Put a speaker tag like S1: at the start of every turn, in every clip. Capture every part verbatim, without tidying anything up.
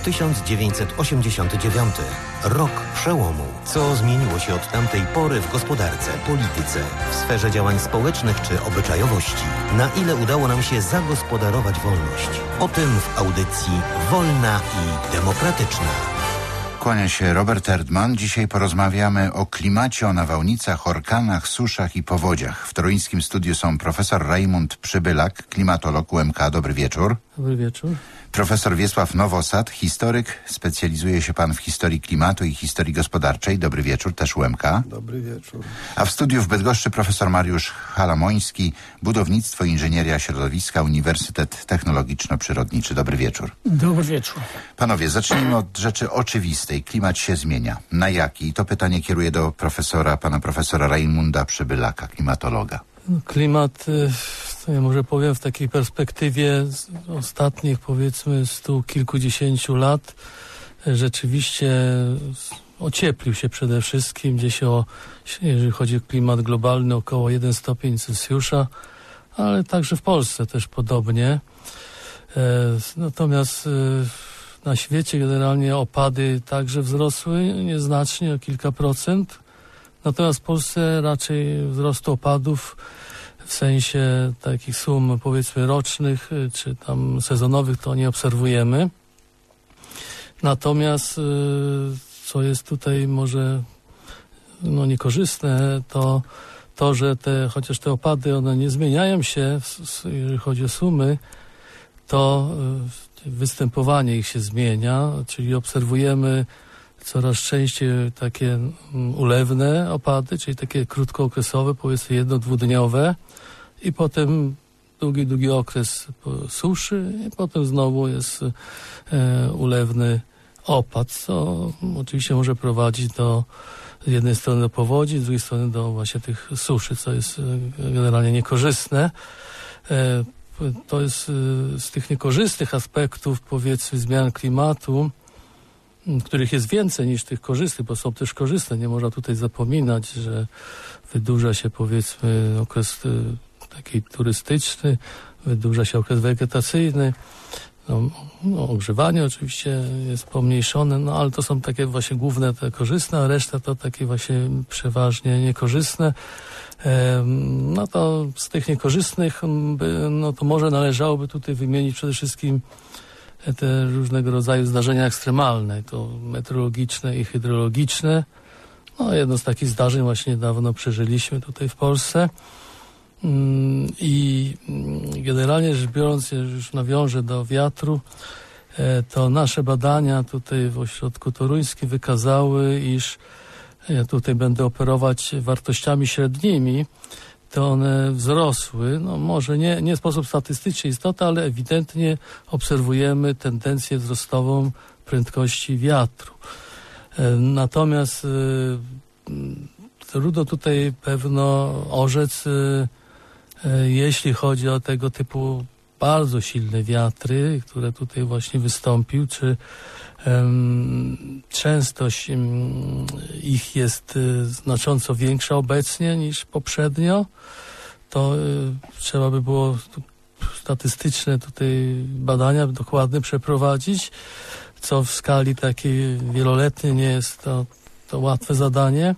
S1: tysiąc dziewięćset osiemdziesiąty dziewiąty. Rok przełomu. Co zmieniło się od tamtej pory w gospodarce, polityce, w sferze działań społecznych czy obyczajowości? Na ile udało nam się zagospodarować wolność? O tym w audycji Wolna i Demokratyczna.
S2: Kłania się Robert Erdman. Dzisiaj porozmawiamy o klimacie, o nawałnicach, orkanach, suszach i powodziach. W toruńskim studiu są profesor Rajmund Przybylak, klimatolog U M K. Dobry wieczór.
S3: Dobry wieczór.
S2: Profesor Wiesław Nowosad, historyk. Specjalizuje się pan w historii klimatu i historii gospodarczej. Dobry wieczór, też U M K.
S4: Dobry wieczór.
S2: A w studiu w Bydgoszczy profesor Mariusz Halamoński, budownictwo, inżynieria środowiska, Uniwersytet Technologiczno-Przyrodniczy. Dobry wieczór.
S3: Dobry wieczór.
S2: Panowie, zacznijmy od rzeczy oczywistej. Klimat się zmienia. Na jaki? To pytanie kieruję do profesora, pana profesora Rajmunda Przybylaka, klimatologa.
S3: Klimat, to ja może powiem w takiej perspektywie z ostatnich powiedzmy stu kilkudziesięciu lat rzeczywiście ocieplił się przede wszystkim, gdzieś o, jeżeli chodzi o klimat globalny, około jeden stopień Celsjusza, ale także w Polsce też podobnie. Natomiast na świecie generalnie opady także wzrosły nieznacznie, o kilka procent. Natomiast w Polsce raczej wzrostu opadów w sensie takich sum powiedzmy rocznych czy tam sezonowych to nie obserwujemy. Natomiast co jest tutaj może no niekorzystne, to to, że te, chociaż te opady one nie zmieniają się, jeżeli chodzi o sumy, to występowanie ich się zmienia, czyli obserwujemy coraz częściej takie ulewne opady, czyli takie krótkookresowe, powiedzmy jedno-dwudniowe i potem długi, długi okres suszy i potem znowu jest e, ulewny opad, co oczywiście może prowadzić do z jednej strony do powodzi, z drugiej strony do właśnie tych suszy, co jest generalnie niekorzystne. E, to jest z tych niekorzystnych aspektów powiedzmy zmian klimatu, których jest więcej niż tych korzystnych, bo są też korzystne. Nie można tutaj zapominać, że wydłuża się powiedzmy okres taki turystyczny, wydłuża się okres wegetacyjny, no, no, ogrzewanie oczywiście jest pomniejszone, no ale to są takie właśnie główne te korzystne, a reszta to takie właśnie przeważnie niekorzystne. No to z tych niekorzystnych, no to może należałoby tutaj wymienić przede wszystkim te różnego rodzaju zdarzenia ekstremalne, to meteorologiczne i hydrologiczne. No, jedno z takich zdarzeń właśnie niedawno przeżyliśmy tutaj w Polsce. I generalnie rzecz biorąc, już nawiążę do wiatru, to nasze badania tutaj w ośrodku toruńskim wykazały, iż ja tutaj będę operować wartościami średnimi, to one wzrosły, no może nie, nie w sposób statystyczny istotny, ale ewidentnie obserwujemy tendencję wzrostową prędkości wiatru. Natomiast trudno tutaj pewno orzec, jeśli chodzi o tego typu bardzo silne wiatry, które tutaj właśnie wystąpił, czy um, częstość um, ich jest y, znacząco większa obecnie niż poprzednio, to y, trzeba by było tu, statystyczne tutaj badania dokładne przeprowadzić, co w skali takiej wieloletniej nie jest to, to łatwe zadanie.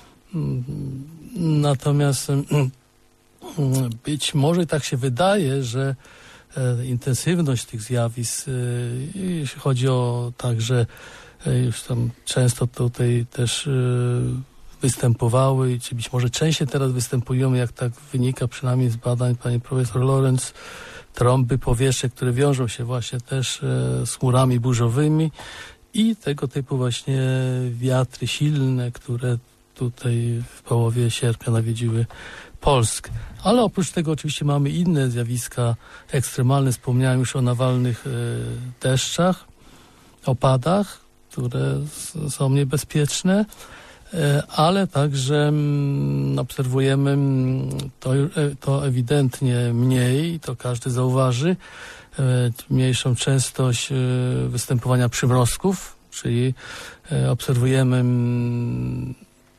S3: Natomiast y, być może tak się wydaje, że e, intensywność tych zjawisk, e, jeśli chodzi o także e, już tam często tutaj też e, występowały, czy być może częściej teraz występują, jak tak wynika przynajmniej z badań pani profesor Lorenz, trąby powietrzne, które wiążą się właśnie też e, z chmurami burzowymi i tego typu właśnie wiatry silne, które tutaj w połowie sierpnia nawiedziły Polskę. Ale oprócz tego oczywiście mamy inne zjawiska ekstremalne. Wspomniałem już o nawalnych e, deszczach, opadach, które s- są niebezpieczne, e, ale także m, obserwujemy m, to, e, to ewidentnie mniej, to każdy zauważy, e, mniejszą częstość e, występowania przymrozków, czyli e, obserwujemy m,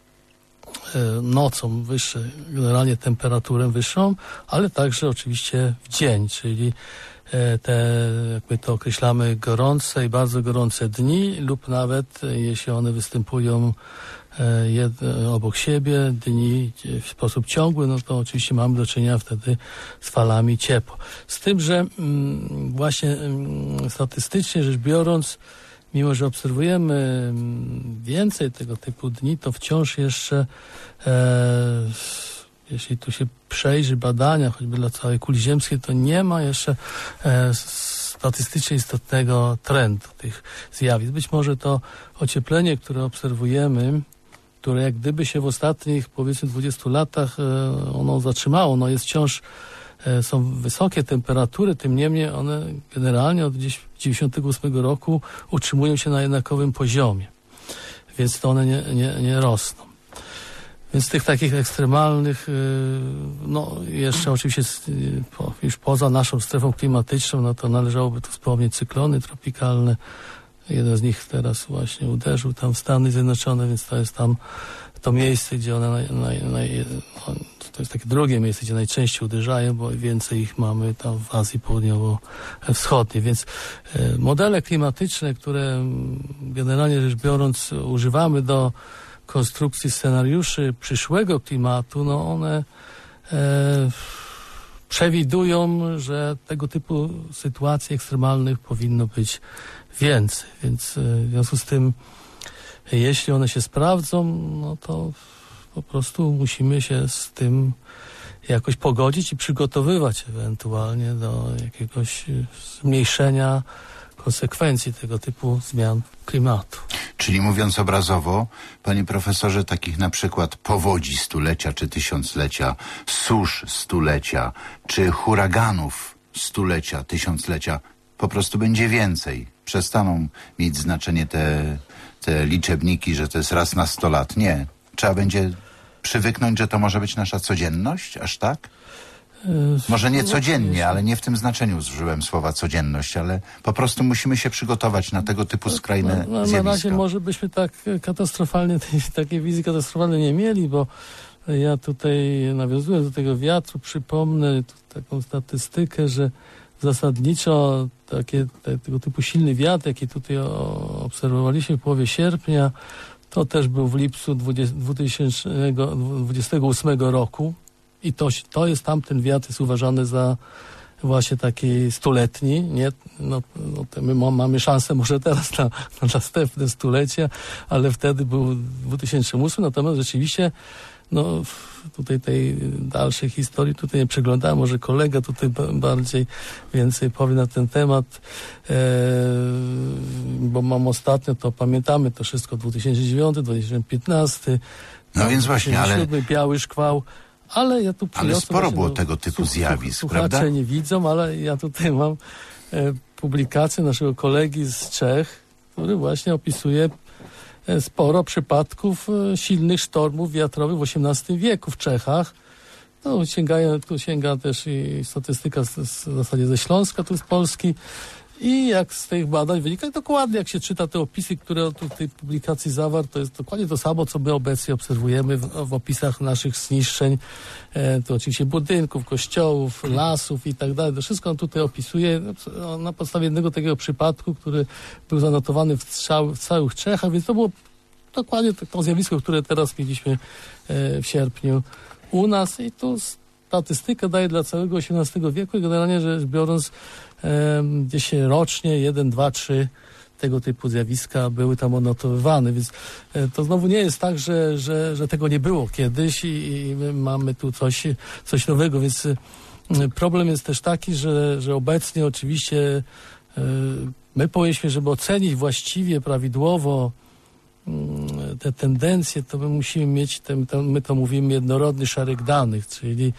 S3: nocą wyższe, generalnie temperaturę wyższą, ale także oczywiście w dzień, czyli te, jakby to określamy, gorące i bardzo gorące dni lub nawet, jeśli one występują jed, obok siebie, dni w sposób ciągły, no to oczywiście mamy do czynienia wtedy z falami ciepła. Z tym, że mm, właśnie mm, statystycznie rzecz biorąc, mimo że obserwujemy więcej tego typu dni, to wciąż jeszcze e, jeśli tu się przejrzy badania, choćby dla całej kuli ziemskiej, to nie ma jeszcze e, statystycznie istotnego trendu tych zjawisk. Być może to ocieplenie, które obserwujemy, które jak gdyby się w ostatnich, powiedzmy, dwudziestu latach e, ono zatrzymało, no jest wciąż, e, są wysokie temperatury, tym niemniej one generalnie od gdzieś dziewięćdziesiątego ósmego roku utrzymują się na jednakowym poziomie, więc to one nie, nie, nie rosną. Więc tych takich ekstremalnych, no jeszcze oczywiście już poza naszą strefą klimatyczną, no to należałoby tu wspomnieć cyklony tropikalne. Jeden z nich teraz właśnie uderzył tam w Stany Zjednoczone, więc to jest tam to miejsce, gdzie one naj, naj, naj, no, to jest takie drugie miejsce, gdzie najczęściej uderzają, bo więcej ich mamy tam w Azji Południowo-Wschodniej. Więc modele klimatyczne, które generalnie rzecz biorąc używamy do konstrukcji scenariuszy przyszłego klimatu, no one e, przewidują, że tego typu sytuacji ekstremalnych powinno być więcej. Więc e, w związku z tym, jeśli one się sprawdzą, no to po prostu musimy się z tym jakoś pogodzić i przygotowywać ewentualnie do jakiegoś zmniejszenia konsekwencji tego typu zmian klimatu.
S2: Czyli mówiąc obrazowo, panie profesorze, takich na przykład powodzi stulecia czy tysiąclecia, susz stulecia, czy huraganów stulecia, tysiąclecia, po prostu będzie więcej. Przestaną mieć znaczenie te, te liczebniki, że to jest raz na sto lat. Nie. Trzeba będzie przywyknąć, że to może być nasza codzienność, aż tak? Może nie codziennie, ale nie w tym znaczeniu zużyłem słowa codzienność, ale po prostu musimy się przygotować na tego typu skrajne
S3: na, na,
S2: zjawiska.
S3: Na razie może byśmy tak katastrofalnie, tej, takiej wizji katastrofalnej nie mieli, bo ja tutaj nawiązując do tego wiatru, przypomnę taką statystykę, że zasadniczo takie, te, tego typu silny wiatr, jaki tutaj o, obserwowaliśmy w połowie sierpnia, to też był w lipcu dwa tysiące dwudziestego ósmego roku. I to, to jest tamten wiatr, jest uważany za właśnie taki stuletni, nie? No, no my mamy szansę może teraz na, na następne stulecia, ale wtedy był dwa tysiące ósmy, natomiast rzeczywiście no tutaj tej dalszej historii tutaj nie przeglądałem, może kolega tutaj bardziej więcej powie na ten temat, e, bo mam ostatnio, to pamiętamy to wszystko, dwa tysiące dziewiąty, dwa tysiące piętnasty,
S2: no więc właśnie, ale
S3: biały szkwał. Ale ja tu
S2: Ale sporo
S3: właśnie,
S2: było
S3: no,
S2: tego typu
S3: słuch,
S2: zjawisk,
S3: słuchacze
S2: prawda?
S3: nie widzą, ale ja tutaj mam e, publikację naszego kolegi z Czech, który właśnie opisuje e, sporo przypadków e, silnych sztormów wiatrowych w osiemnastym wieku w Czechach. No, sięgają, tu sięga też i statystyka z, z, w zasadzie ze Śląska, tu z Polski. I jak z tych badań wynika, dokładnie jak się czyta te opisy, które tu w tej publikacji zawarł, to jest dokładnie to samo, co my obecnie obserwujemy w, w opisach naszych zniszczeń, e, to oczywiście budynków, kościołów, lasów i tak dalej. To wszystko on tutaj opisuje no, na podstawie jednego takiego przypadku, który był zanotowany w, cał, w całych Czechach, więc to było dokładnie to, to zjawisko, które teraz mieliśmy e, w sierpniu u nas i tu statystyka daje dla całego osiemnastego wieku i generalnie rzecz biorąc gdzieś rocznie jeden, dwa, trzy tego typu zjawiska były tam odnotowywane, więc to znowu nie jest tak, że, że, że tego nie było kiedyś i, i my mamy tu coś, coś nowego, więc problem jest też taki, że, że obecnie oczywiście my powinniśmy, żeby ocenić właściwie, prawidłowo te tendencje, to my musimy mieć, ten, ten, my to mówimy, jednorodny szereg danych, czyli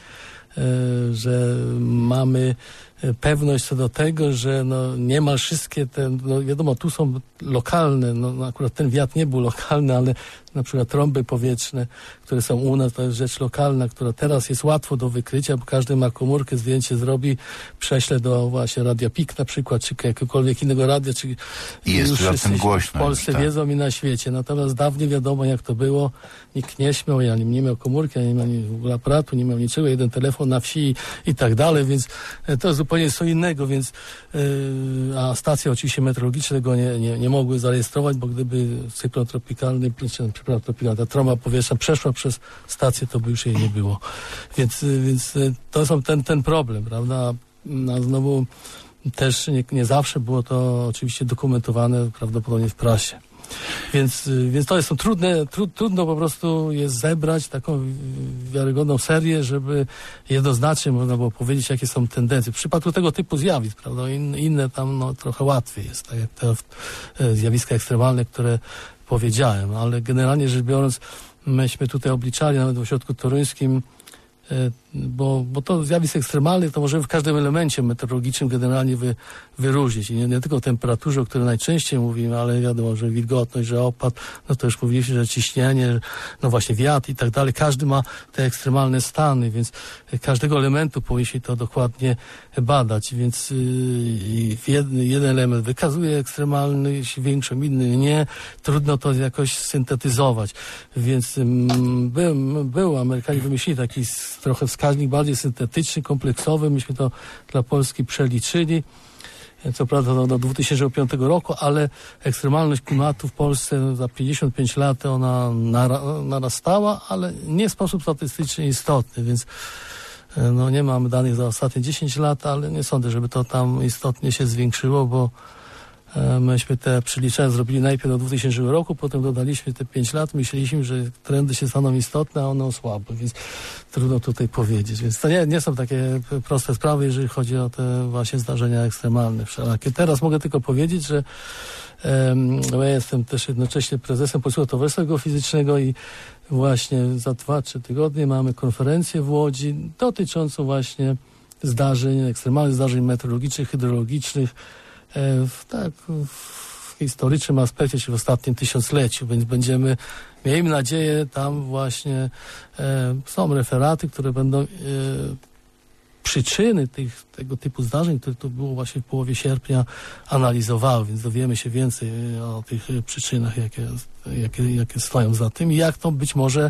S3: że mamy pewność co do tego, że no niemal wszystkie te, no wiadomo, tu są lokalne, no akurat ten wiatr nie był lokalny, ale na przykład trąby powietrzne, które są u nas, to jest rzecz lokalna, która teraz jest łatwo do wykrycia, bo każdy ma komórkę, zdjęcie zrobi, prześle do właśnie Radia P I K na przykład, czy jakiegokolwiek innego radia, czy
S2: I jest już o tym głośno.
S3: W Polsce
S2: już, tak.
S3: wiedzą i na świecie. Natomiast dawniej wiadomo jak to było, nikt nie śmiał, ja nie, nie miał komórki, ja nie miał w ogóle aparatu, nie miał niczego, jeden telefon na wsi i tak dalej, więc to jest zupełnie zupełnie co innego, więc yy, a stacje oczywiście meteorologiczne tego nie, nie, nie mogły zarejestrować, bo gdyby cyklon tropikalny, przepraszam, tropikalna, ta trąba powietrzna przeszła przez stację, to by już jej nie było. Więc, więc to są ten, ten problem, prawda? No, znowu też nie, nie zawsze było to oczywiście dokumentowane prawdopodobnie w prasie. Więc, więc to jest to trudne, tru, trudno po prostu jest zebrać taką wiarygodną serię, żeby jednoznacznie można było powiedzieć, jakie są tendencje. W przypadku tego typu zjawisk, prawda, In, inne tam no, trochę łatwiej jest, tak jak te e, zjawiska ekstremalne, które powiedziałem, ale generalnie rzecz biorąc, myśmy tutaj obliczali nawet w ośrodku toruńskim, Bo, bo to zjawisk ekstremalnych to możemy w każdym elemencie meteorologicznym generalnie wy, wyróżnić. I nie, nie tylko o temperaturze, o której najczęściej mówimy, ale wiadomo, że wilgotność, że opad, no to już mówiliśmy, że ciśnienie, no właśnie wiatr i tak dalej. Każdy ma te ekstremalne stany, więc każdego elementu powinniśmy to dokładnie badać. Więc yy, jeden, jeden element wykazuje ekstremalność, większą, inny nie. Trudno to jakoś syntetyzować. Więc yy, był, był, Amerykanie wymyślili taki trochę wskaźnik bardziej syntetyczny, kompleksowy. Myśmy to dla Polski przeliczyli. Co prawda do, do dwa tysiące piątego roku, ale ekstremalność klimatu w Polsce za pięćdziesiąt pięć lat ona nara, narastała, ale nie w sposób statystycznie istotny, więc no, nie mamy danych za ostatnie dziesięć lat, ale nie sądzę, żeby to tam istotnie się zwiększyło, bo myśmy te przeliczenia zrobili najpierw do dwutysięcznego roku, potem dodaliśmy te pięć lat, myśleliśmy, że trendy się staną istotne, a one osłabły, więc trudno tutaj powiedzieć. Więc to nie, nie są takie proste sprawy, jeżeli chodzi o te właśnie zdarzenia ekstremalne wszelakie. Teraz mogę tylko powiedzieć, że um, ja jestem też jednocześnie prezesem Polskiego Towarzystwa Geofizycznego i właśnie za dwa, trzy tygodnie mamy konferencję w Łodzi dotyczącą właśnie zdarzeń, ekstremalnych zdarzeń meteorologicznych, hydrologicznych, w, tak, w historycznym aspekcie, czy w ostatnim tysiącleciu, więc będziemy, miejmy nadzieję, tam właśnie e, są referaty, które będą e, przyczyny tych, tego typu zdarzeń, które tu było właśnie w połowie sierpnia, analizowały, więc dowiemy się więcej o tych przyczynach, jakie, jakie, jakie stoją za tym i jak to być może e,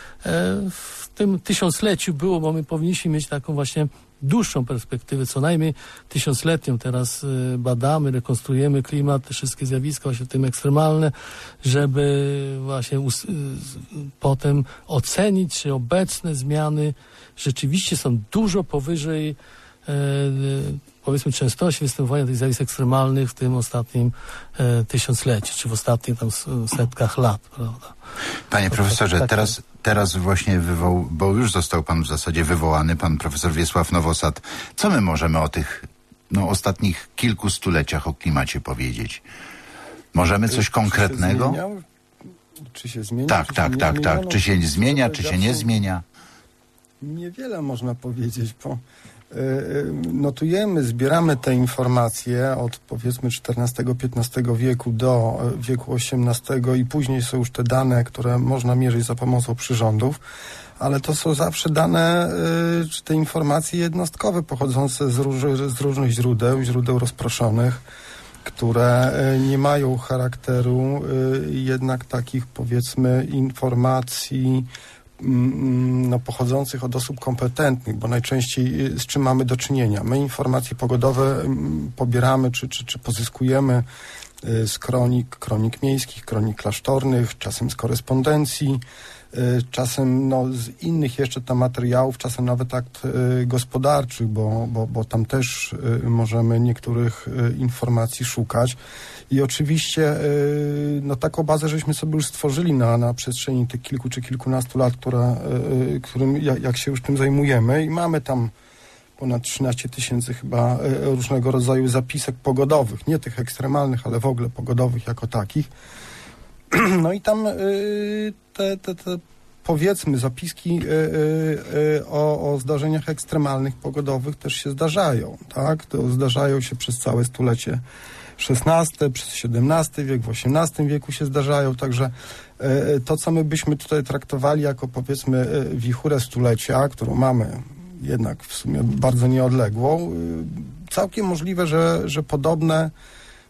S3: w tym tysiącleciu było, bo my powinniśmy mieć taką właśnie dłuższą perspektywę, co najmniej tysiącletnią. Teraz y, badamy, rekonstruujemy klimat, te wszystkie zjawiska, właśnie w tym ekstremalne, żeby właśnie us- y, potem ocenić, czy obecne zmiany rzeczywiście są dużo powyżej y, y, powiedzmy częstości występowania tych zjawisk ekstremalnych w tym ostatnim y, tysiącleciu, czy w ostatnich tam setkach lat, prawda?
S2: Panie
S3: to,
S2: profesorze,
S3: tak,
S2: teraz, teraz właśnie wywoł, bo już został pan w zasadzie wywołany, pan profesor Wiesław Nowosad. Co my możemy o tych no, ostatnich kilku stuleciach o klimacie powiedzieć? Możemy coś
S4: czy
S2: konkretnego?
S4: Się zmieniał? Czy się zmienia?
S2: Tak,
S4: czy
S2: tak,
S4: się
S2: tak, tak.
S4: No,
S2: Czy się zmienia, czy się nie zmienia?
S4: Niewiele można powiedzieć, bo notujemy, zbieramy te informacje od powiedzmy czternastego piętnastego wieku do wieku osiemnastego i później są już te dane, które można mierzyć za pomocą przyrządów, ale to są zawsze dane, czy te informacje jednostkowe pochodzące z, róż, z różnych źródeł, źródeł rozproszonych, które nie mają charakteru jednak takich powiedzmy informacji no, pochodzących od osób kompetentnych, bo najczęściej z czym mamy do czynienia? My informacje pogodowe pobieramy czy, czy, czy pozyskujemy z kronik, kronik miejskich, kronik klasztornych, czasem z korespondencji, czasem no, z innych jeszcze tam materiałów, czasem nawet akt gospodarczych, bo, bo, bo tam też możemy niektórych informacji szukać. I oczywiście no, taką bazę żeśmy sobie już stworzyli na, na przestrzeni tych kilku czy kilkunastu lat, która, którym jak, jak się już tym zajmujemy i mamy tam ponad trzynaście tysięcy chyba różnego rodzaju zapisek pogodowych, nie tych ekstremalnych, ale w ogóle pogodowych jako takich. No i tam te, te, te powiedzmy zapiski o, o zdarzeniach ekstremalnych pogodowych też się zdarzają, tak? To zdarzają się przez całe stulecie szesnasty, przez siedemnasty wiek, w osiemnastym wieku się zdarzają, także to, co my byśmy tutaj traktowali jako powiedzmy wichurę stulecia, którą mamy jednak w sumie bardzo nieodległą, całkiem możliwe, że, że podobne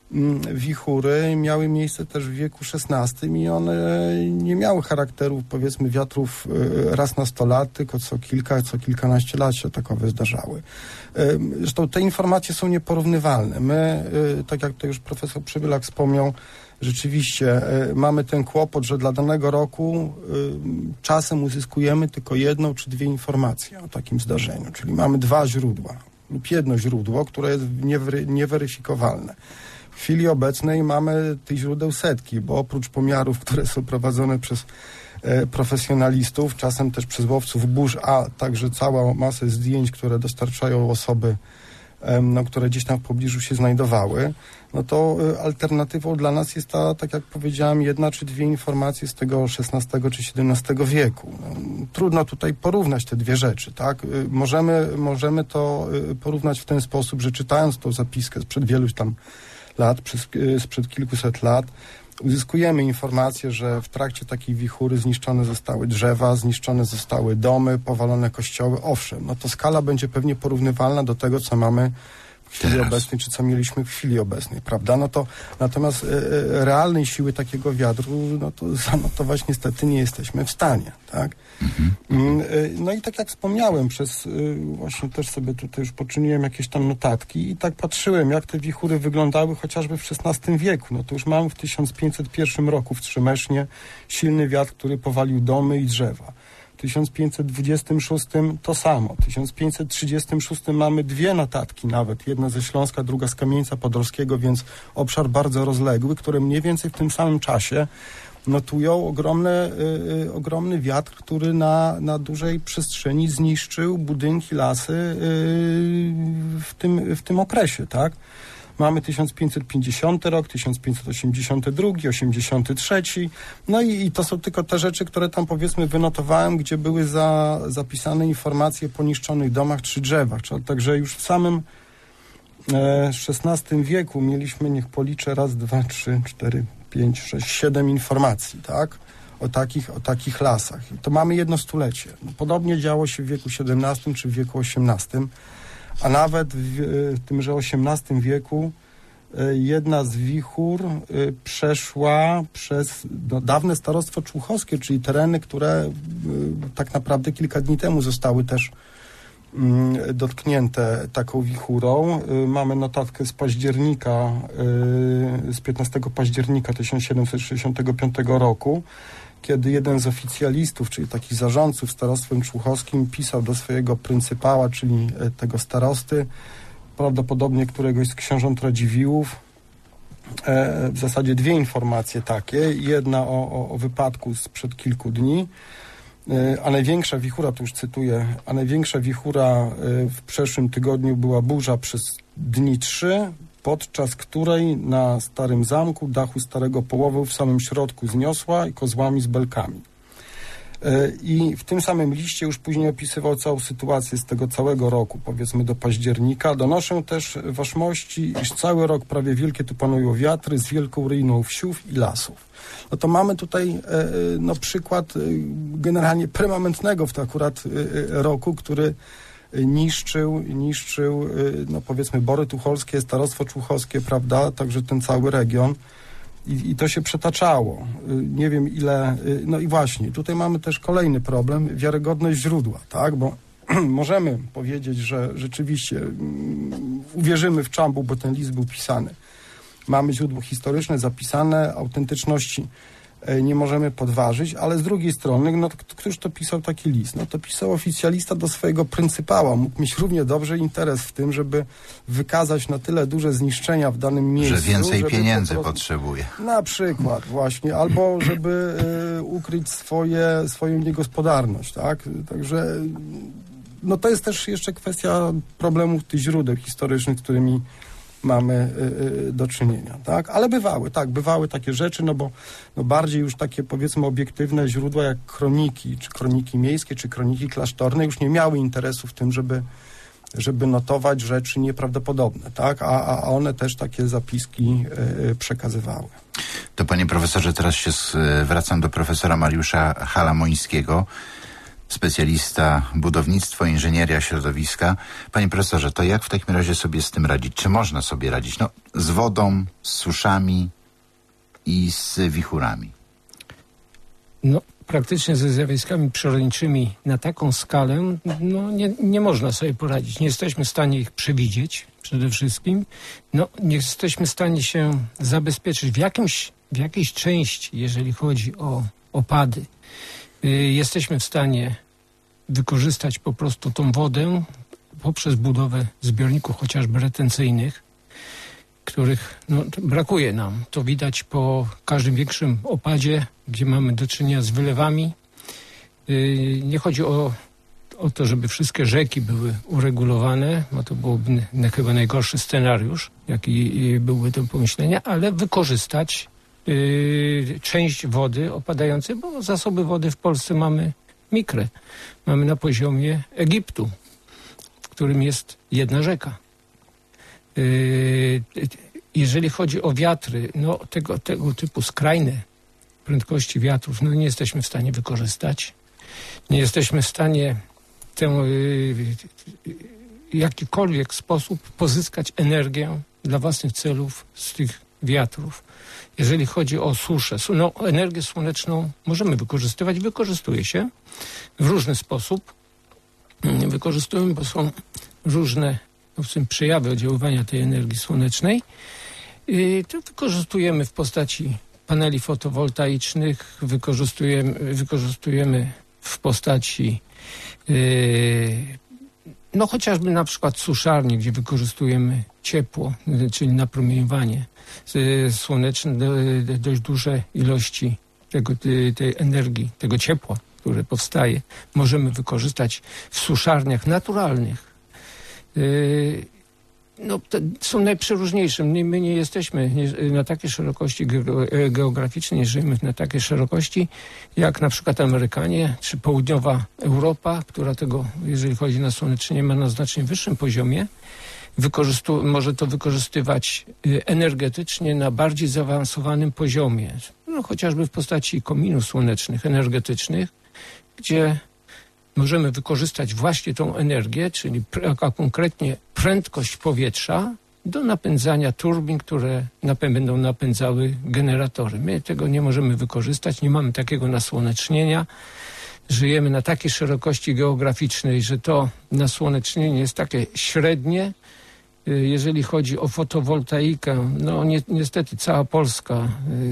S4: wichury miały miejsce też w wieku szesnastym i one nie miały charakteru, powiedzmy, wiatrów raz na sto lat, tylko co kilka, co kilkanaście lat się takowe zdarzały. Zresztą te informacje są nieporównywalne. My, tak jak to już profesor Przybylak wspomniał, rzeczywiście mamy ten kłopot, że dla danego roku czasem uzyskujemy tylko jedną czy dwie informacje o takim zdarzeniu, czyli mamy dwa źródła lub jedno źródło, które jest niewery, nieweryfikowalne. W chwili obecnej mamy tych źródeł setki, bo oprócz pomiarów, które są prowadzone przez e, profesjonalistów, czasem też przez łowców burz, a także cała masę zdjęć, które dostarczają osoby, e, no, które gdzieś tam w pobliżu się znajdowały, no to e, alternatywą dla nas jest ta, tak jak powiedziałem, jedna czy dwie informacje z tego szesnastego czy siedemnastego wieku. No, trudno tutaj porównać te dwie rzeczy, tak? E, możemy, możemy to e, porównać w ten sposób, że czytając tą zapiskę sprzed wielu tam lat, przez, sprzed kilkuset lat, uzyskujemy informację, że w trakcie takiej wichury zniszczone zostały drzewa, zniszczone zostały domy, powalone kościoły. Owszem, no to skala będzie pewnie porównywalna do tego, co mamy w chwili Teraz. obecnej, czy co mieliśmy w chwili obecnej, prawda? No to natomiast e, realnej siły takiego wiatru, no to zanotować niestety nie jesteśmy w stanie, tak? Mhm. E, no i tak jak wspomniałem, przez e, właśnie też sobie tutaj już poczyniłem jakieś tam notatki i tak patrzyłem, jak te wichury wyglądały chociażby w szesnastym wieku. No to już mamy w tysiąc pięćset pierwszym roku w Trzemesznie silny wiatr, który powalił domy i drzewa. W tysiąc pięćset dwudziestym szóstym to samo. W tysiąc pięćset trzydziestym szóstym mamy dwie notatki nawet. Jedna ze Śląska, druga z Kamieńca Podolskiego, więc obszar bardzo rozległy, które mniej więcej w tym samym czasie notują ogromne, y, ogromny wiatr, który na, na dużej przestrzeni zniszczył budynki, lasy y, w, tym, w tym okresie, tak? Mamy tysiąc pięćset pięćdziesiąty rok, tysiąc pięćset osiemdziesiąty drugi, osiemdziesiąty trzeci. No i, i to są tylko te rzeczy, które tam powiedzmy wynotowałem, gdzie były za, zapisane informacje o poniszczonych domach czy drzewach. Także już w samym e, szesnastym wieku mieliśmy, niech policzę, raz, dwa, trzy, cztery, pięć, sześć, siedem informacji, tak? O takich, o takich lasach. I to mamy jedno stulecie. Podobnie działo się w wieku siedemnastym czy w wieku osiemnastym. A nawet w, w tymże osiemnastym wieku jedna z wichur przeszła przez no, dawne starostwo człuchowskie, czyli tereny, które tak naprawdę kilka dni temu zostały też dotknięte taką wichurą. Mamy notatkę z października, z piętnastego października tysiąc siedemset sześćdziesiątego piątego roku, kiedy jeden z oficjalistów, czyli takich zarządców starostwem człuchowskim, pisał do swojego pryncypała, czyli tego starosty, prawdopodobnie któregoś z książąt Radziwiłłów, e, w zasadzie dwie informacje takie. Jedna o, o, o wypadku sprzed kilku dni, e, a największa wichura, to już cytuję, a największa wichura e, w przeszłym tygodniu była burza przez dni trzy, podczas której na Starym Zamku dachu Starego Połowu w samym środku zniosła i kozłami z belkami. I w tym samym liście już później opisywał całą sytuację z tego całego roku, powiedzmy do października. Donoszę też waszmości, iż cały rok prawie wielkie tu panują wiatry z wielką ryjną wsiów i lasów. No to mamy tutaj no, przykład generalnie permanentnego w to akurat roku, który niszczył, niszczył, no powiedzmy, Bory Tucholskie, Starostwo Człuchowskie, prawda, także ten cały region. I, I to się przetaczało. Nie wiem ile... No i właśnie, tutaj mamy też kolejny problem, wiarygodność źródła, tak? Bo możemy powiedzieć, że rzeczywiście um, uwierzymy w Czambu, bo ten list był pisany. Mamy źródło historyczne zapisane, autentyczności nie możemy podważyć, ale z drugiej strony, no któż to pisał taki list? No to pisał oficjalista do swojego pryncypała. Mógł mieć równie dobrze interes w tym, żeby wykazać na tyle duże zniszczenia w danym miejscu.
S2: Że więcej
S4: żeby
S2: pieniędzy
S4: po prostu,
S2: potrzebuje.
S4: Na przykład właśnie, albo żeby y, ukryć swoje, swoją niegospodarność, tak? Także no to jest też jeszcze kwestia problemów tych źródeł historycznych, z którymi mamy y, y, do czynienia, tak? Ale bywały, tak, bywały takie rzeczy, no bo no bardziej już takie, powiedzmy, obiektywne źródła jak kroniki, czy kroniki miejskie, czy kroniki klasztorne już nie miały interesu w tym, żeby, żeby notować rzeczy nieprawdopodobne, tak? A, a one też takie zapiski y, y, przekazywały.
S2: To panie profesorze, teraz się zwracam do profesora Mariusza Halamońskiego. specjalista budownictwo, inżynieria środowiska. Panie profesorze, to jak w takim razie sobie z tym radzić? Czy można sobie radzić? No, z wodą, z suszami i z wichurami.
S5: No, praktycznie ze zjawiskami przyrodniczymi na taką skalę no, nie, nie można sobie poradzić. Nie jesteśmy w stanie ich przewidzieć przede wszystkim. No, nie jesteśmy w stanie się zabezpieczyć w, jakimś, w jakiejś części, jeżeli chodzi o opady. Yy, jesteśmy w stanie wykorzystać po prostu tą wodę poprzez budowę zbiorników chociażby retencyjnych, których no, brakuje nam. To widać po każdym większym opadzie, gdzie mamy do czynienia z wylewami. Yy, nie chodzi o, o to, żeby wszystkie rzeki były uregulowane, bo to byłoby na, chyba najgorszy scenariusz, jaki byłby do pomyślenia, ale wykorzystać yy, część wody opadającej, bo zasoby wody w Polsce mamy mikre. Mamy na poziomie Egiptu, w którym jest jedna rzeka. Jeżeli chodzi o wiatry, no tego, tego typu skrajne prędkości wiatrów, no nie jesteśmy w stanie wykorzystać. Nie jesteśmy w stanie w tę, w jakikolwiek sposób pozyskać energię dla własnych celów z tych wiatrów. Jeżeli chodzi o suszę, no energię słoneczną możemy wykorzystywać, wykorzystuje się w różny sposób. Wykorzystujemy, bo są różne przejawy oddziaływania tej energii słonecznej. I to wykorzystujemy w postaci paneli fotowoltaicznych, wykorzystujemy, wykorzystujemy w postaci yy, no chociażby na przykład suszarni, gdzie wykorzystujemy ciepło, czyli napromieniowanie słoneczne, do, do, dość duże ilości tego, tej energii, tego ciepła, które powstaje, możemy wykorzystać w suszarniach naturalnych. No, to są najprzeróżniejsze. My nie jesteśmy na takiej szerokości geograficznej, nie żyjemy na takiej szerokości jak na przykład Amerykanie czy południowa Europa, która tego, jeżeli chodzi na słonecznienie, ma na znacznie wyższym poziomie. Wykorzystu- może to wykorzystywać energetycznie na bardziej zaawansowanym poziomie. No, chociażby w postaci kominów słonecznych, energetycznych, gdzie możemy wykorzystać właśnie tą energię, czyli a konkretnie prędkość powietrza do napędzania turbin, które napę- będą napędzały generatory. My tego nie możemy wykorzystać, nie mamy takiego nasłonecznienia. Żyjemy na takiej szerokości geograficznej, że to nasłonecznienie jest takie średnie. Jeżeli chodzi o fotowoltaikę, no ni- niestety cała Polska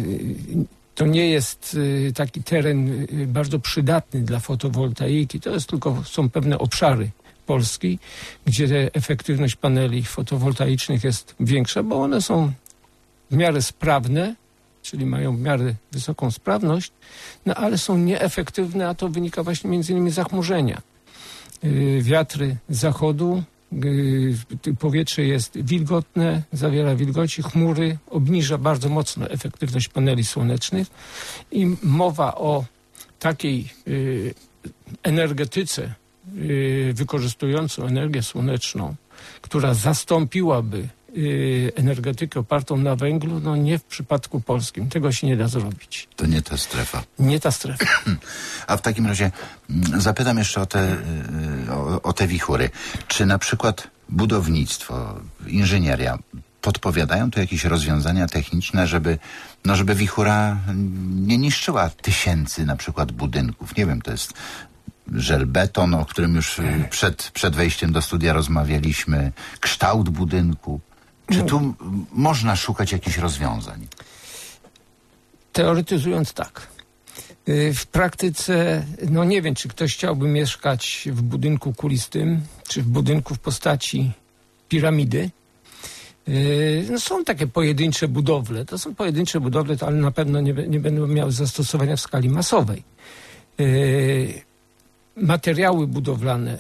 S5: to nie jest taki teren bardzo przydatny dla fotowoltaiki. To jest tylko, są pewne obszary Polski, gdzie efektywność paneli fotowoltaicznych jest większa, bo one są w miarę sprawne, czyli mają w miarę wysoką sprawność, no ale są nieefektywne, a to wynika właśnie między innymi z zachmurzenia. Wiatry z zachodu, powietrze jest wilgotne, zawiera wilgoci, chmury, obniża bardzo mocno efektywność paneli słonecznych i mowa o takiej y, energetyce y, wykorzystującą energię słoneczną, która zastąpiłaby y, energetykę opartą na węglu, no nie w przypadku polskim. Tego się nie da zrobić.
S2: To nie ta strefa.
S5: Nie ta strefa.
S2: A w takim razie zapytam jeszcze o te, o, o te wichury. Czy na przykład budownictwo, inżynieria podpowiadają tu jakieś rozwiązania techniczne, żeby, no żeby wichura nie niszczyła tysięcy na przykład budynków? Nie wiem, to jest żelbeton, o którym już przed, przed wejściem do studia rozmawialiśmy, kształt budynku. Czy tu można szukać jakichś rozwiązań?
S5: Teoretyzując tak. W praktyce, no nie wiem, czy ktoś chciałby mieszkać w budynku kulistym, czy w budynku w postaci piramidy. No są takie pojedyncze budowle. To są pojedyncze budowle, ale na pewno nie, nie będą miały zastosowania w skali masowej. Materiały budowlane,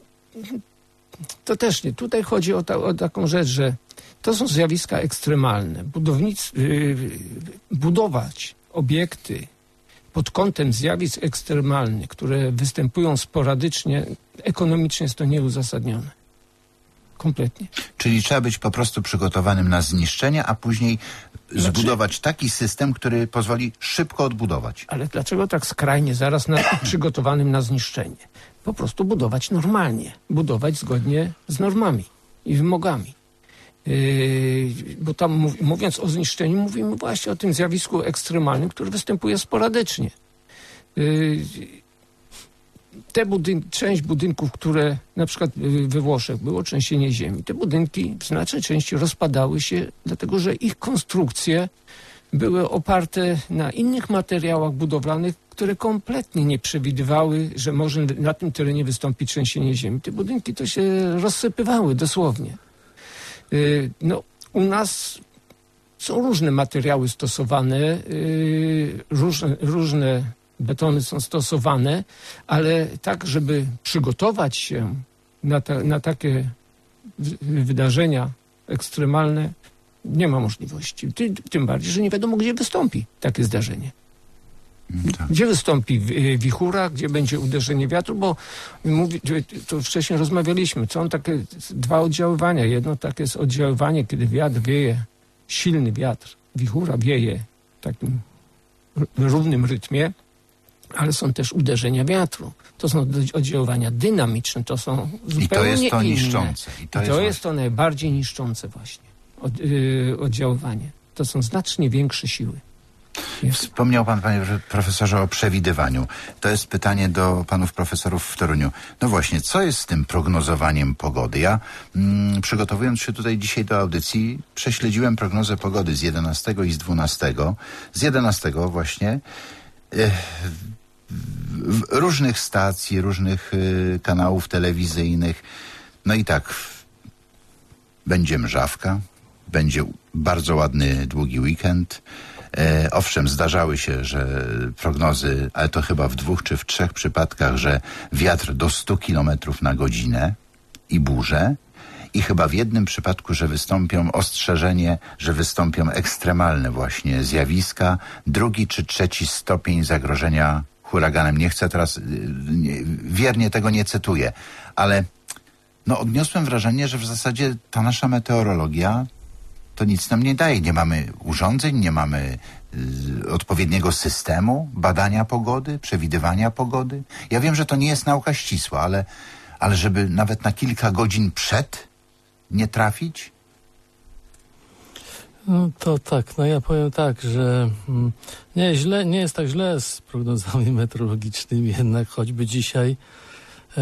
S5: to też nie. Tutaj chodzi o, ta, o taką rzecz, że to są zjawiska ekstremalne. Budownic, budować obiekty pod kątem zjawisk ekstremalnych, które występują sporadycznie, ekonomicznie jest to nieuzasadnione. Kompletnie.
S2: Czyli trzeba być po prostu przygotowanym na zniszczenia, a później zbudować taki system, który pozwoli szybko odbudować.
S5: Ale dlaczego tak skrajnie zaraz na, przygotowanym na zniszczenie? Po prostu budować normalnie. Budować zgodnie z normami i wymogami. Yy, bo tam mów, mówiąc o zniszczeniu, mówimy właśnie o tym zjawisku ekstremalnym, które występuje sporadycznie. Yy, te budyn- część budynków, które na przykład we Włoszech było trzęsienie ziemi, te budynki w znacznej części rozpadały się, dlatego że ich konstrukcje były oparte na innych materiałach budowlanych, które kompletnie nie przewidywały, że może na tym terenie wystąpić trzęsienie ziemi. Te budynki to się rozsypywały dosłownie. Yy, no, u nas są różne materiały stosowane, yy, różne, różne betony są stosowane, ale tak, żeby przygotować się na, ta, na takie wydarzenia ekstremalne, nie ma możliwości. Ty, tym bardziej, że nie wiadomo, gdzie wystąpi takie zdarzenie. Tak. Gdzie wystąpi wichura, gdzie będzie uderzenie wiatru, bo mówi, to wcześniej rozmawialiśmy, są takie dwa oddziaływania. Jedno takie jest oddziaływanie, kiedy wiatr wieje, silny wiatr, wichura wieje w takim równym rytmie, ale są też uderzenia wiatru. To są oddziaływania dynamiczne, to są zupełnie
S2: I to jest to
S5: inne.
S2: niszczące. I to,
S5: I to
S2: jest,
S5: jest to najbardziej niszczące właśnie od, yy, oddziaływanie. To są znacznie większe siły.
S2: Wspomniał pan, panie profesorze, o przewidywaniu. To jest pytanie do panów profesorów w Toruniu. No właśnie, co jest z tym prognozowaniem pogody? Ja mm, przygotowując się tutaj dzisiaj do audycji, prześledziłem prognozę pogody z jedenastego i z dwunastego. Z jedenastego właśnie e, w różnych stacji, różnych y, kanałów telewizyjnych. No i tak, będzie mrzawka, będzie bardzo ładny, długi weekend. E, owszem, zdarzały się, że prognozy, ale to chyba w dwóch czy w trzech przypadkach, że wiatr do stu kilometrów na godzinę i burze. I chyba w jednym przypadku, że wystąpią ostrzeżenie, że wystąpią ekstremalne właśnie zjawiska. Drugi czy trzeci stopień zagrożenia huraganem. Nie chcę teraz, nie, wiernie tego nie cytuję, ale no odniosłem wrażenie, że w zasadzie ta nasza meteorologia to nic nam nie daje. Nie mamy urządzeń, nie mamy y, odpowiedniego systemu badania pogody, przewidywania pogody. Ja wiem, że to nie jest nauka ścisła, ale, ale żeby nawet na kilka godzin przed nie trafić?
S3: No to tak, no ja powiem tak, że mm, nie, źle, nie jest tak źle z prognozami meteorologicznymi, jednak choćby dzisiaj e,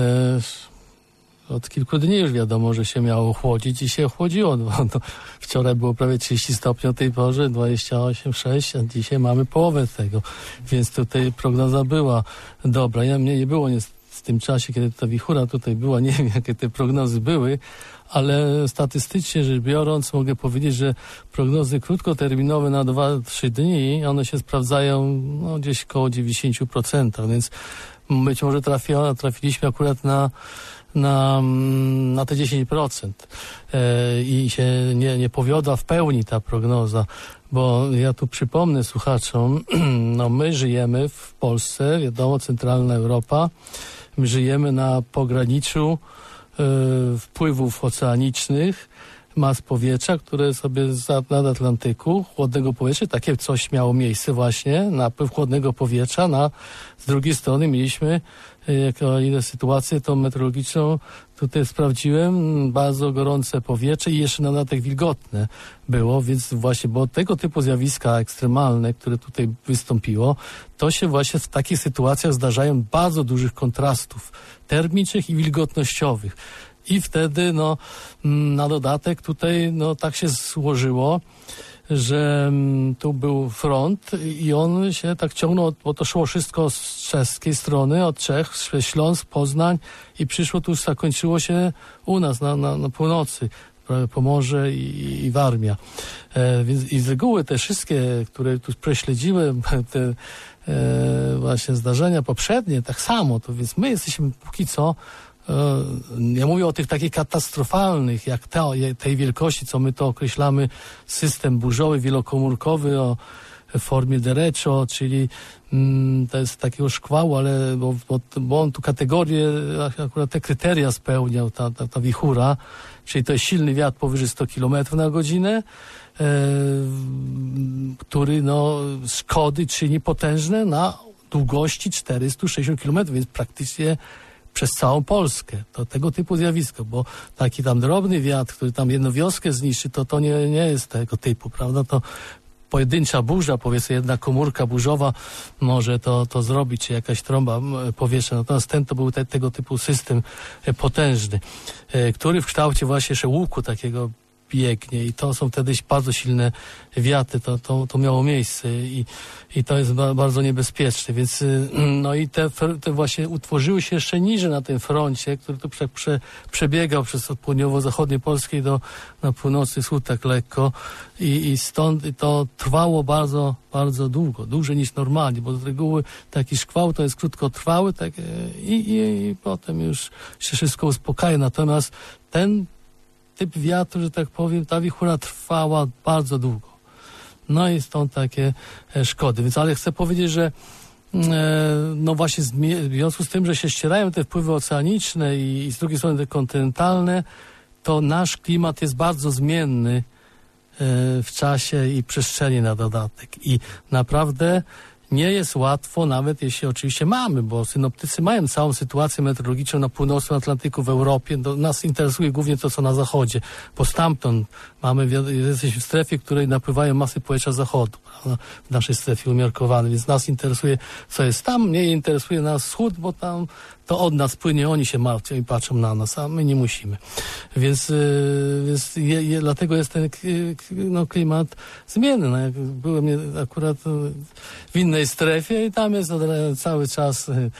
S3: od kilku dni już wiadomo, że się miało chłodzić i się chłodziło. No, no, wczoraj było prawie trzydzieści stopni o tej porze, dwadzieścia osiem, sześć, a dzisiaj mamy połowę tego, więc tutaj prognoza była dobra. Ja, mnie nie było nie, w tym czasie, kiedy ta wichura tutaj była, nie wiem jakie te prognozy były, ale statystycznie rzecz biorąc mogę powiedzieć, że prognozy krótkoterminowe na dwa trzy dni, one się sprawdzają no, gdzieś koło dziewięćdziesiąt procent, więc być może trafi, trafiliśmy akurat na na, na te dziesięć procent e, i się nie, nie powiodła w pełni ta prognoza, bo ja tu przypomnę słuchaczom, no my żyjemy w Polsce, wiadomo, centralna Europa, my żyjemy na pograniczu e, wpływów oceanicznych, mas powietrza, które sobie z Atlantyku, chłodnego powietrza, takie coś miało miejsce właśnie, napływ chłodnego powietrza, na, z drugiej strony mieliśmy jako ile sytuację tą meteorologiczną tutaj sprawdziłem, bardzo gorące powietrze i jeszcze na dodatek wilgotne było, więc właśnie, bo tego typu zjawiska ekstremalne, które tutaj wystąpiło, to się właśnie w takich sytuacjach zdarzają bardzo dużych kontrastów termicznych i wilgotnościowych. I wtedy, no, na dodatek tutaj, no, tak się złożyło, że tu był front i on się tak ciągnął, bo to szło wszystko z czeskiej strony, od Czech, Śląsk, Poznań i przyszło, tu już zakończyło się u nas na, na, na północy, Pomorze i, i Warmia. E, więc i z reguły te wszystkie, które tu prześledziłem, te e, właśnie zdarzenia poprzednie, tak samo, to więc my jesteśmy póki co, ja mówię o tych takich katastrofalnych, jak te, tej wielkości, co my to określamy, system burzowy, wielokomórkowy, o, w formie derecho, czyli mm, to jest takiego szkłału, ale bo, bo, bo on tu kategorię, akurat te kryteria spełniał, ta, ta, ta wichura, czyli to jest silny wiatr powyżej sto kilometrów na godzinę, e, który no, szkody czyni potężne na długości czterysta sześćdziesiąt kilometrów, więc praktycznie przez całą Polskę. To tego typu zjawisko, bo taki tam drobny wiatr, który tam jedną wioskę zniszczy, to to nie, nie jest tego typu, prawda? To pojedyncza burza, powiedzmy jedna komórka burzowa może to, to zrobić, czy jakaś trąba powietrzna. Natomiast ten to był te, tego typu system potężny, który w kształcie właśnie jeszcze łuku takiego biegnie i to są wtedy bardzo silne wiatry, to, to, to miało miejsce i, i to jest ba, bardzo niebezpieczne, więc no i te, te właśnie utworzyły się jeszcze niżej na tym froncie, który tu prze, prze, przebiegał przez od południowo-zachodniej Polski do na północny wschód tak lekko i, i stąd i to trwało bardzo, bardzo długo, dłużej niż normalnie, bo z reguły taki szkwał to jest krótkotrwały tak, i, i, i potem już się wszystko uspokaja, natomiast ten typ wiatru, że tak powiem, ta wichura trwała bardzo długo. No i stąd takie e, szkody. Więc ale chcę powiedzieć, że e, no właśnie w związku z tym, że się ścierają te wpływy oceaniczne i, i z drugiej strony te kontynentalne, to nasz klimat jest bardzo zmienny e, w czasie i przestrzeni na dodatek. I naprawdę nie jest łatwo, nawet jeśli oczywiście mamy, bo synoptycy mają całą sytuację meteorologiczną na północnym Atlantyku, w Europie. Do nas interesuje głównie to, co na zachodzie, bo stamtąd mamy, jesteśmy w strefie, w której napływają masy powietrza zachodu, prawda? W naszej strefie umiarkowanej, więc nas interesuje, co jest tam, mniej interesuje nas wschód, bo tam to od nas płynie, oni się martwią i patrzą na nas, a my nie musimy. Więc, yy, więc je, je, dlatego jest ten no, klimat zmienny. No, jak byłem akurat w innej strefie i tam jest cały czas yy,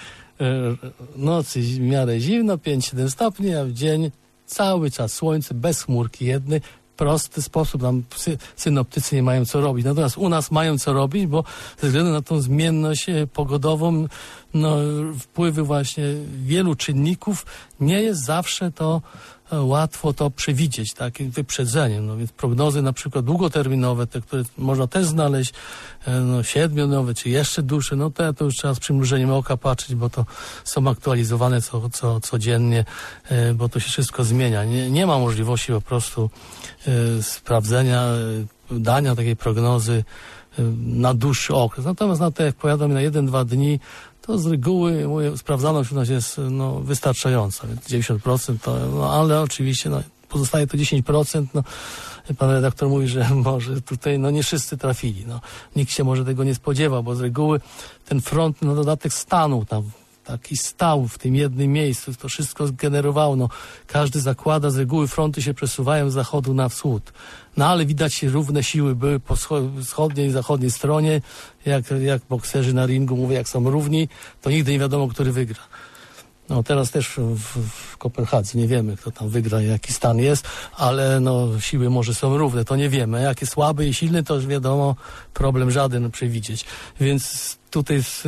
S3: nocy w miarę zimno, pięć siedem stopni, a w dzień cały czas słońce, bez chmurki jednej, prosty sposób, tam synoptycy nie mają co robić. Natomiast u nas mają co robić, bo ze względu na tą zmienność pogodową, no, wpływy właśnie wielu czynników, nie jest zawsze to łatwo to przewidzieć, takim wyprzedzeniem. No więc prognozy na przykład długoterminowe, te, które można też znaleźć, no, siedmionowe, czy jeszcze dłuższe, no te to już trzeba z przymrużeniem oka patrzeć, bo to są aktualizowane co, co, codziennie, bo to się wszystko zmienia. Nie, nie ma możliwości po prostu e, sprawdzenia, e, dania takiej prognozy e, na dłuższy okres. Natomiast na to, jak powiadam, na jeden, dwa dni, to z reguły moja sprawdzalność u nas jest no, wystarczająca, więc dziewięćdziesiąt procent to, no, ale oczywiście no, pozostaje to dziesięć procent, no, pan redaktor mówi, że może tutaj no nie wszyscy trafili, no. Nikt się może tego nie spodziewał, bo z reguły ten front na dodatek stanął tam, taki stał w tym jednym miejscu, to wszystko zgenerowało, no. Każdy zakłada, z reguły fronty się przesuwają z zachodu na wschód. No ale widać, równe siły były po wschodniej i zachodniej stronie, jak, jak bokserzy na ringu mówią, jak są równi, to nigdy nie wiadomo, który wygra. No teraz też w, w Kopenhadze nie wiemy, kto tam wygra, jaki stan jest, ale no siły może są równe, to nie wiemy. Jakie słaby i silny, to już wiadomo, problem żaden przewidzieć. Więc tutaj z,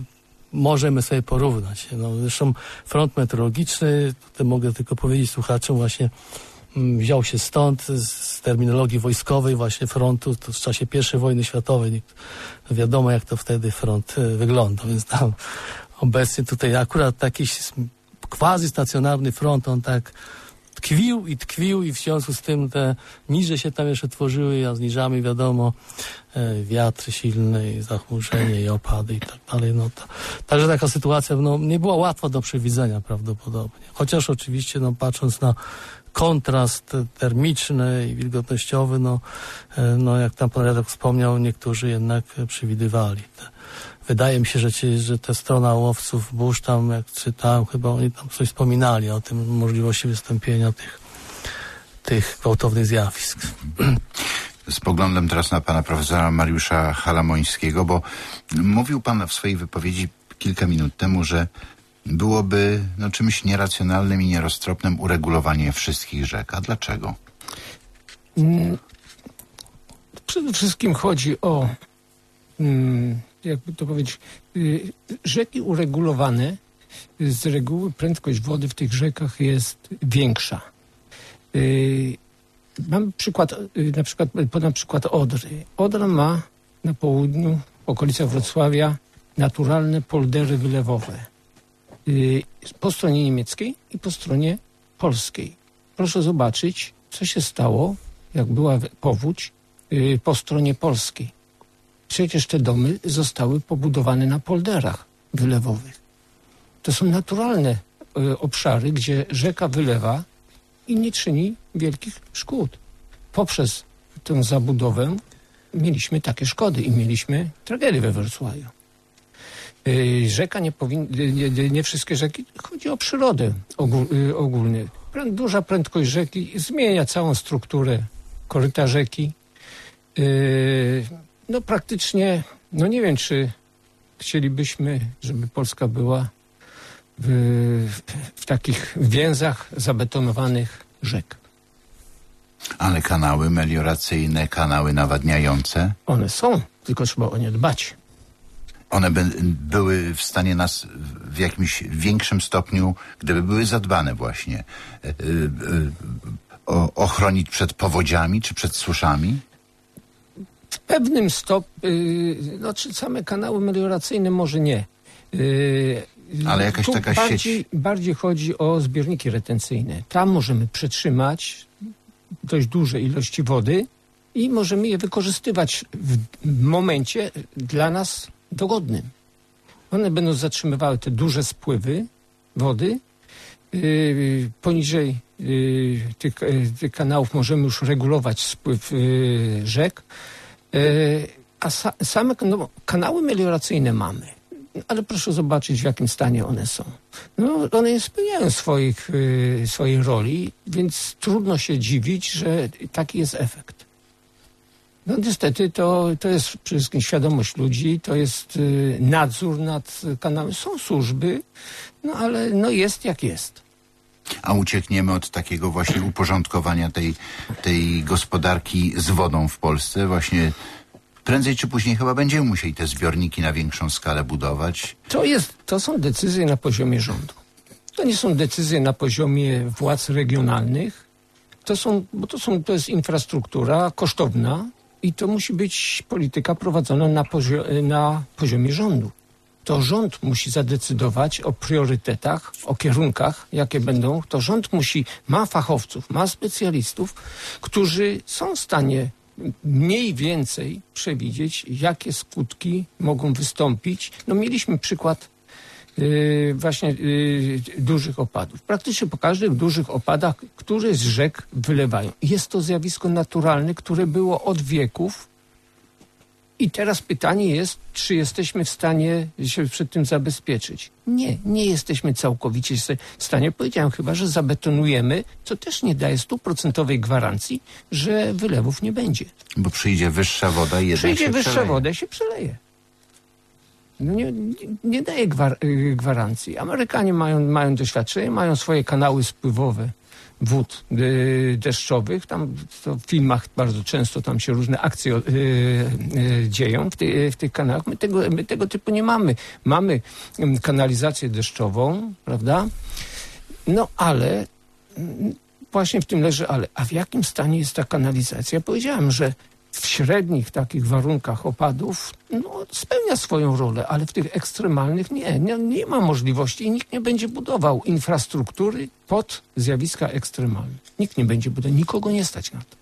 S3: możemy sobie porównać. No, zresztą front meteorologiczny, tutaj mogę tylko powiedzieć słuchaczom, właśnie wziął się stąd, z terminologii wojskowej właśnie frontu, to w czasie pierwszej wojny światowej. Wiadomo, jak to wtedy front wyglądał, więc tam obecnie tutaj akurat taki quasi-stacjonarny front, on tak tkwił i tkwił i w związku z tym te niże się tam jeszcze tworzyły, a z niżami wiadomo e, wiatry silne i zachmurzenie i opady i tak dalej. No to, także taka sytuacja no, nie była łatwa do przewidzenia prawdopodobnie. Chociaż oczywiście no, patrząc na kontrast termiczny i wilgotnościowy, no, e, no jak tam pan redaktor wspomniał, niektórzy jednak przewidywali te. Wydaje mi się, że, ci, że ta strona łowców burz tam, jak czytałem, chyba oni tam coś wspominali o tym, możliwości wystąpienia tych, tych gwałtownych zjawisk.
S2: Z poglądem teraz na pana profesora Mariusza Halamońskiego, bo mówił pan w swojej wypowiedzi kilka minut temu, że byłoby no, czymś nieracjonalnym i nieroztropnym uregulowanie wszystkich rzek. A dlaczego?
S5: Mm, przede wszystkim chodzi o mm, jakby to powiedzieć, y, rzeki uregulowane, z reguły prędkość wody w tych rzekach jest większa. Y, mam przykład, y, na przykład, podam przykład Odry. Odra ma na południu, w okolicach Wrocławia, naturalne poldery wylewowe. Yy, po stronie niemieckiej i po stronie polskiej. Proszę zobaczyć, co się stało, jak była powódź yy, po stronie polskiej. Przecież te domy zostały pobudowane na polderach wylewowych. To są naturalne y, obszary, gdzie rzeka wylewa i nie czyni wielkich szkód. Poprzez tę zabudowę mieliśmy takie szkody i mieliśmy tragedię we Wrocławiu. Y, rzeka nie powinna, nie, nie, nie wszystkie rzeki, chodzi o przyrodę ogól, y, ogólnie. Prę, duża prędkość rzeki zmienia całą strukturę koryta rzeki. Y, no praktycznie, no nie wiem, czy chcielibyśmy, żeby Polska była w, w, w takich więzach zabetonowanych rzek.
S2: Ale kanały melioracyjne, kanały nawadniające?
S5: One są, tylko trzeba o nie dbać.
S2: One by, były w stanie nas w jakimś większym stopniu, gdyby były zadbane właśnie, yy, yy, o, ochronić przed powodziami czy przed suszami?
S5: W pewnym stopniu, yy, znaczy same kanały melioracyjne może nie. Yy,
S2: Ale jakaś
S5: tu
S2: taka
S5: bardziej,
S2: sieć.
S5: Bardziej chodzi o zbiorniki retencyjne. Tam możemy przetrzymać dość duże ilości wody i możemy je wykorzystywać w momencie dla nas dogodnym. One będą zatrzymywały te duże spływy wody. Yy, poniżej yy, tych, yy, tych kanałów możemy już regulować spływ yy, rzek. Yy, a sa, same no, kanały melioracyjne mamy. Ale proszę zobaczyć, w jakim stanie one są. No, one nie spełniają swoich, yy, swojej roli, więc trudno się dziwić, że taki jest efekt. No niestety to, to jest przede wszystkim świadomość ludzi, to jest yy, nadzór nad kanałem. Są służby, no ale no jest jak jest.
S2: A uciekniemy od takiego właśnie uporządkowania tej, tej gospodarki z wodą w Polsce. Właśnie prędzej czy później chyba będziemy musieli te zbiorniki na większą skalę budować.
S5: To jest, to są decyzje na poziomie rządu. To nie są decyzje na poziomie władz regionalnych. To są, bo to są, to jest infrastruktura kosztowna i to musi być polityka prowadzona na, pozio- na poziomie rządu. To rząd musi zadecydować o priorytetach, o kierunkach, jakie będą. To rząd musi, ma fachowców, ma specjalistów, którzy są w stanie mniej więcej przewidzieć, jakie skutki mogą wystąpić. No mieliśmy przykład yy, właśnie yy, dużych opadów. Praktycznie po każdych dużych opadach, które z rzek wylewają. Jest to zjawisko naturalne, które było od wieków. I teraz pytanie jest, czy jesteśmy w stanie się przed tym zabezpieczyć? Nie, nie jesteśmy całkowicie w stanie. Powiedziałem chyba, że zabetonujemy, co też nie daje stuprocentowej gwarancji, że wylewów nie będzie.
S2: Bo przyjdzie wyższa woda i jednak
S5: Przyjdzie
S2: się
S5: wyższa
S2: przeleje.
S5: woda i się przeleje. No nie, nie, nie daje gwar, gwarancji. Amerykanie mają, mają doświadczenie, mają swoje kanały spływowe wód y, deszczowych. Tam to w filmach bardzo często tam się różne akcje y, y, dzieją w, ty, w tych kanałach. My tego, my tego typu nie mamy. Mamy y, kanalizację deszczową, prawda? No ale y, właśnie w tym leży ale. A w jakim stanie jest ta kanalizacja? Ja powiedziałem, że w średnich takich warunkach opadów no, spełnia swoją rolę, ale w tych ekstremalnych nie, nie. Nie ma możliwości i nikt nie będzie budował infrastruktury pod zjawiska ekstremalne. Nikt nie będzie budował, nikogo nie stać na to.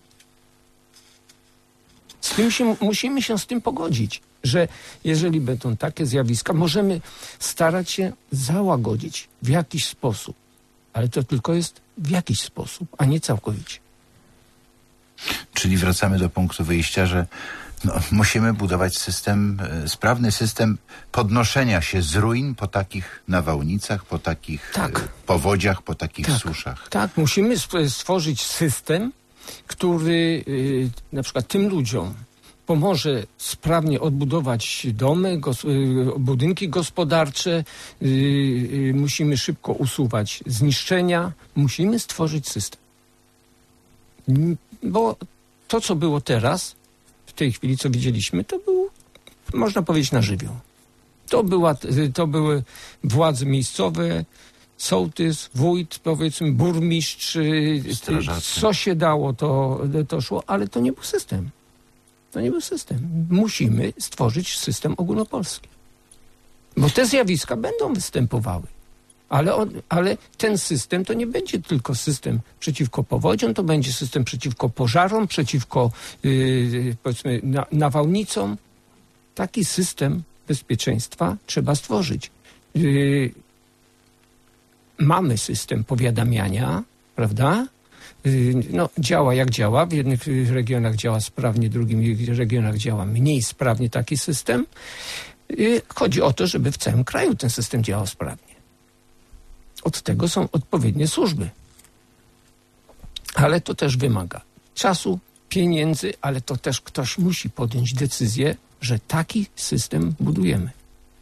S5: Z tym się, musimy się z tym pogodzić, że jeżeli będą takie zjawiska, możemy starać się załagodzić w jakiś sposób, ale to tylko jest w jakiś sposób, a nie całkowicie.
S2: Czyli wracamy do punktu wyjścia, że no, musimy budować system, e, sprawny system podnoszenia się z ruin po takich nawałnicach, po takich
S5: Tak.
S2: e, powodziach, po takich
S5: Tak.
S2: suszach.
S5: Tak, musimy sp- stworzyć system, który y, na przykład tym ludziom pomoże sprawnie odbudować domy, gos- y, budynki gospodarcze, y, y, musimy szybko usuwać zniszczenia, musimy stworzyć system. Mm, Bo to, co było teraz, w tej chwili, co widzieliśmy, to był, można powiedzieć, na żywioł. To, była, to były władze miejscowe, sołtys, wójt, powiedzmy, burmistrz,
S2: Strażacy.
S5: co się dało, to, to szło, ale to nie był system. To nie był system. Musimy stworzyć system ogólnopolski. Bo te zjawiska będą występowały. Ale, on, ale ten system to nie będzie tylko system przeciwko powodziom, to będzie system przeciwko pożarom, przeciwko yy, powiedzmy na, nawałnicom. Taki system bezpieczeństwa trzeba stworzyć. Yy, mamy system powiadamiania, prawda? Yy, no, działa jak działa. W jednych regionach działa sprawnie, w drugich regionach działa mniej sprawnie taki system. Yy, chodzi o to, żeby w całym kraju ten system działał sprawnie. Od tego są odpowiednie służby. Ale to też wymaga czasu, pieniędzy, ale to też ktoś musi podjąć decyzję, że taki system budujemy.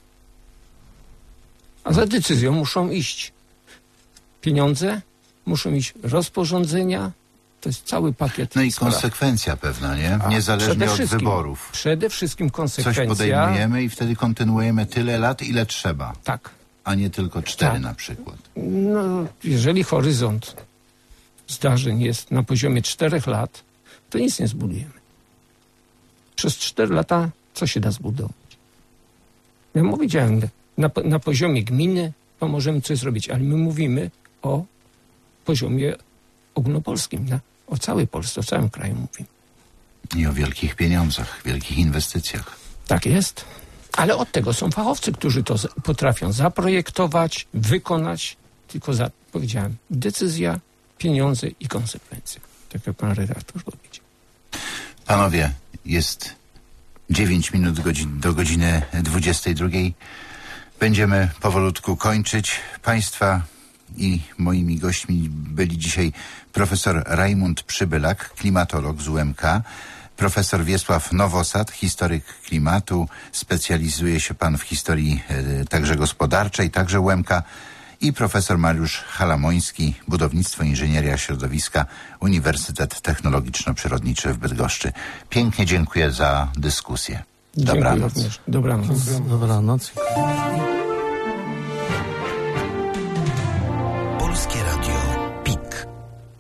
S5: A za decyzją muszą iść pieniądze, muszą iść rozporządzenia. To jest cały pakiet
S2: No i
S5: spraw.
S2: konsekwencja pewna, nie?
S5: A,
S2: Niezależnie
S5: przede
S2: od
S5: wszystkim-
S2: wyborów.
S5: Przede wszystkim konsekwencja...
S2: Coś podejmujemy i wtedy kontynuujemy tyle lat, ile trzeba,
S5: Tak.
S2: a nie tylko cztery
S5: Tak.
S2: na przykład.
S5: No, jeżeli horyzont zdarzeń jest na poziomie czterech lat, to nic nie zbudujemy. Przez cztery lata co się da zbudować? Ja powiedziałem, na, na poziomie gminy to możemy coś zrobić, ale my mówimy o poziomie ogólnopolskim, na, o całej Polsce, o całym kraju mówimy.
S2: I o wielkich pieniądzach, wielkich inwestycjach.
S5: Tak jest. Ale od tego są fachowcy, którzy to z- potrafią zaprojektować, wykonać. Tylko za, powiedziałem, decyzja, pieniądze i konsekwencje. Tak jak pan redaktor powiedział.
S2: Panowie, jest dziewięć minut godzin, do godziny dwudziestej drugiej. Będziemy powolutku kończyć. Państwa i moimi gośćmi byli dzisiaj profesor Rajmund Przybylak, klimatolog z U M K, profesor Wiesław Nowosad, historyk klimatu, specjalizuje się pan w historii e, także gospodarczej, także U M K, i profesor Mariusz Halamoński, budownictwo, inżynieria środowiska, Uniwersytet Technologiczno-Przyrodniczy w Bydgoszczy. Pięknie dziękuję za dyskusję.
S5: Dziękuję
S2: Dobranoc.
S5: również. Dobranoc.
S3: Dobranoc.